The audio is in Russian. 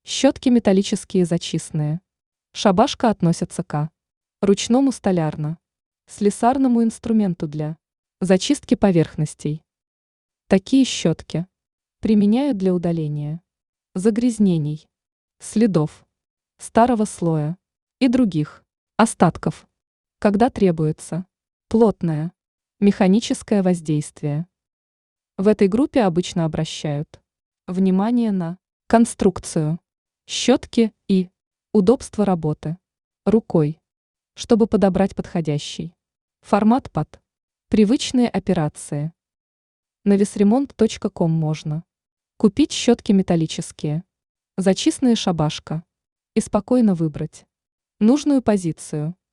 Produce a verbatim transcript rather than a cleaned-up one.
Щетки металлические зачистные. Шабашка относится к ручному столярно, слесарному инструменту для зачистки поверхностей. Такие щетки применяют для удаления загрязнений, следов, старого слоя и других остатков, когда требуется плотное механическое воздействие. В этой группе обычно обращают внимание на конструкцию щетки и удобство работы рукой, чтобы подобрать подходящий формат под привычные операции. На весремонт точка ком можно купить щетки металлические, зачистные шабашка и спокойно выбрать нужную позицию.